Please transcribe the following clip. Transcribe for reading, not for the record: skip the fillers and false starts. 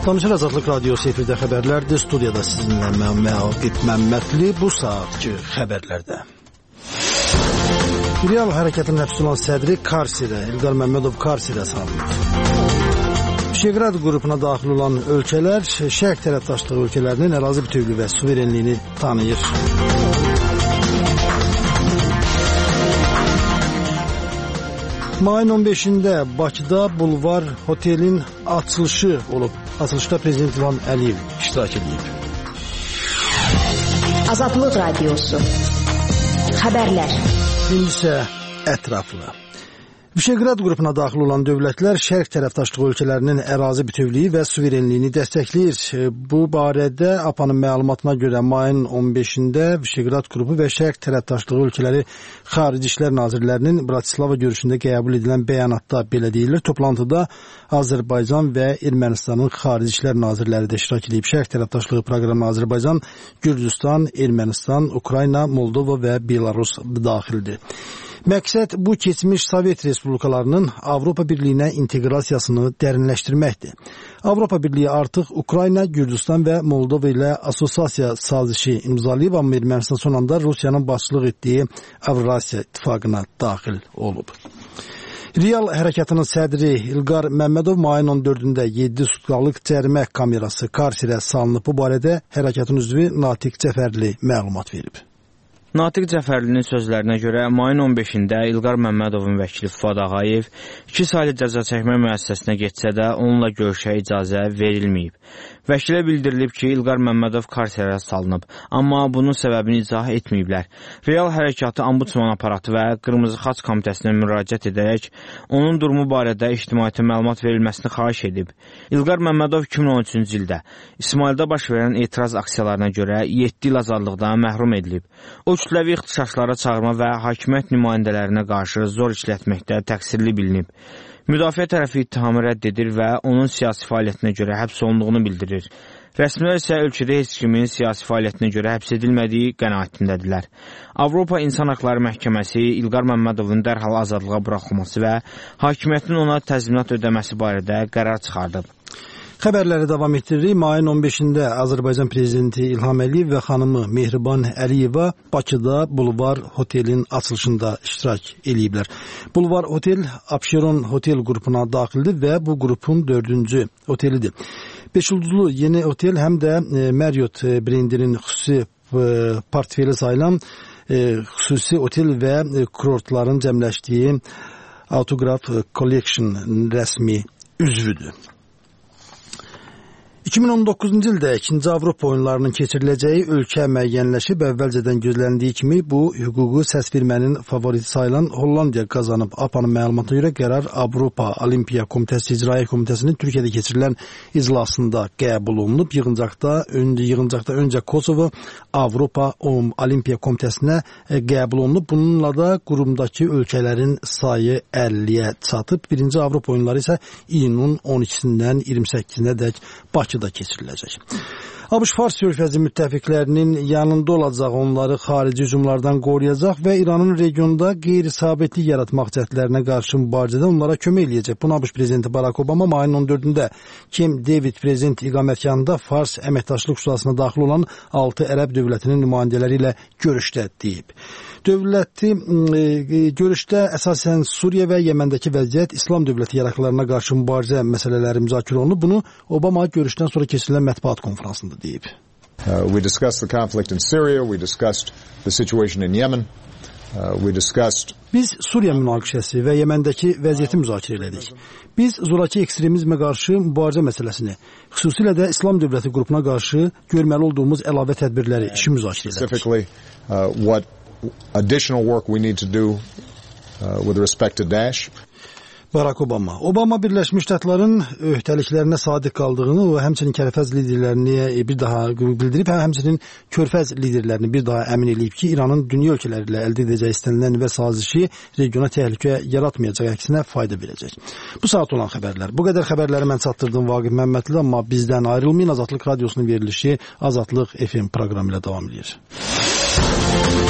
Danışır Azadlıq Radiosu efirdə xəbərlərdir. Studiyada sizinlə mən Məqit Məmmədli. Bu saatki xəbərlərdə. Real hərəkatının həbs olunan sədri Karsirə, İlqar Məmmədov Karsirə salınıb. Şeqrad qrupuna daxil olan ölkələr şərq tərəfdaşlığı ölkələrinin ərazi bütövlüyü və suverenliyini tanıyır. Mayın 15-də Bakıda Bulvar Hotelin açılışı olub. Açılışda Prezident İlham Əliyev iştirak edib. Azadlıq Radiosu Xəbərlər. İndi isə ətraflı. Şeqrad qrupuna daxil olan dövlətlər şərq tərəfdaşlığı ölkələrinin ərazi bütövlüyü və suverenliyini dəstəkləyir. Bu barədə APA'nın məlumatına görə mayın 15-də Şeqrad qrupu və şərq tərəfdaşlığı ölkələri Xarici İşlər Nazirlərinin Bratislava görüşündə qəbul edilən bəyanatda belə deyilir. Toplantıda Azərbaycan və Ermənistanın Xarici İşlər Nazirləri də iştirak edib. Şərq tərəfdaşlığı proqramına Azərbaycan, Gürcüstan, Ermənistan, Ukrayna, Moldova və Belarus daxildir. Məqsəd bu keçmiş Sovet Respublikalarının Avropa Birliyinə inteqrasiyasını dərinləşdirməkdir. Avropa Birliyi artıq Ukrayna, Gürcüstan və Moldova ilə assosiasiya sazişi imzalayıb, amma Ermənistan son anda Rusiyanın başçılıq etdiyi Avrasiya İttifaqına daxil olub. Real hərəkatının sədri İlqar Məmmədov mayın 14-də 7 sutkalıq cərimə kamerası Karsirə salınıb. Bu barədə hərəkatın üzvü Natiq Cəfərli məlumat verib. Natiq Cəfərlinin sözlərinə görə mayın 15-də İlqar Məmmədovun vəkili Fuad Ağayev 2 saylı cəza çəkmə müəssisəsinə getsə də onunla görüşə icazə verilməyib. Vəkilə bildirilib ki, İlqar Məmmədov Karsirə salınıb, amma bunun səbəbini izah etməyiblər. Real hərəkatı Ombudsman aparatı və Qırmızı Xaç Komitəsinə müraciət edərək onun durumu barədə ictimaiyyətə məlumat verilməsini xahiş edib. İlqar Məmmədov 2013-cü ildə İsmaildə baş verən etiraz aksiyalarına görə 7 il azadlıqdan məhrum edilib. O kütləvi ixtişaşlara çağırma və hakimiyyət nümayəndələrinə qarşı zor işlətməkdə təqsirli bilinib. Müdafiə tərəfi ittihamı rədd edir və onun siyasi fəaliyyətinə görə həbs olunduğunu bildirir. Rəsmilər isə ölkədə heç kimin siyasi fəaliyyətinə görə həbs edilmədiyi qənaətindədirlər. Avropa İnsan Haqları Məhkəməsi İlqar Məmmədovun dərhal azadlığa buraxılması və hakimiyyətin ona təzminat ödəməsi barədə qərar çıxardıb. Xəbərləri davam etdiririk. Mayın 15-də Azərbaycan Prezidenti İlham Əliyev və xanımı Mehriban Əliyeva Bakıda Bulvar Hotelin açılışında iştirak ediblər. Bulvar Hotel Abşeron Hotel qrupuna daxildir və bu qrupun 4-cü otelidir. 5 ulduzlu yeni otel həm də Marriott brendinin xüsusi portfeli sayılan xüsusi otel və kurortların cəmləşdiyi Autograph Collection rəsmi üzvüdür. 2019-cu ildə 2-ci Avropa oyunlarının keçiriləcəyi ölkə müəyyənləşib, əvvəlcədən gözləndiyi kimi bu hüququ səs vermənin favoriti sayılan Hollandiya qazanıb. APA'nın məlumatına görə qərar Avropa Olimpiya Komitəsi İcraiyyə Komitəsinin Türkiyədə keçirilən iclasında qəbul olunub. Yığıncaqda öncə Kosovo Avropa Olimpiya Komitəsinə qəbul olunub. Bununla da qurumdakı ölkələrin sayı 50-yə çatıb. 1-ci Avropa oyunları isə iyunun 12-sindən 28-nə dək Bakıda keçiriləcək. ABŞ Fars körfəzi müttəfiqlərinin yanında olacaq, onları xarici hücumlardan qoruyacaq və İranın regionda qeyri-sabitlik yaratmaq cəhdlərinə qarşı mübarizədə onlara kömək eləyəcək. Bunu ABŞ prezidenti Barack Obama mayın 14-də Camp David prezident iqamətgahında Fars əməkdaşlıq şurasına daxil olan 6 ərəb dövlətinin nümayəndələri ilə görüşdə deyib. Görüşdə əsasən Suriya və Yəməndəki vəziyyət, İslam dövləti yaraqlarına qarşı mübarizə məsələləri müzakirə olunub. Bunu Obama görüşdən sonra keçirilən mətbuat konfransında deyib. We discussed the conflict in Syria, we discussed the situation in Yemen. Biz Suriya münaqişəsi və Yəməndəki vəziyyəti müzakirə elədik. Biz zorakı ekstremizmə qarşı mübarizə məsələsini, xüsusilə də İslam dövləti qrupuna qarşı görməli olduğumuz əlavə tədbirləri, işi müzakirə elədik. What additional work we need to do with respect to Daesh. Barack Obama. Obama Birləşmiş Ştatların öhdəliklərinə sadiq qaldığını, o həmçinin Körfəz liderlərini bir daha bildirib, həmçinin Körfəz liderlərini bir daha əmin edib ki, İranın dünya ölkələri ilə əldə edəcək istənilən nüvə sazişi regiona təhlükə yaratmayacaq, əksinə fayda verəcək. Bu saat olan xəbərlər. Bu qədər xəbərləri mən çatdırdım Vaqif Məmmədli, amma bizdən ayrılmayın. Azadlıq Radiosunun verilişi Azadlıq FM proqramı ilə davam edir.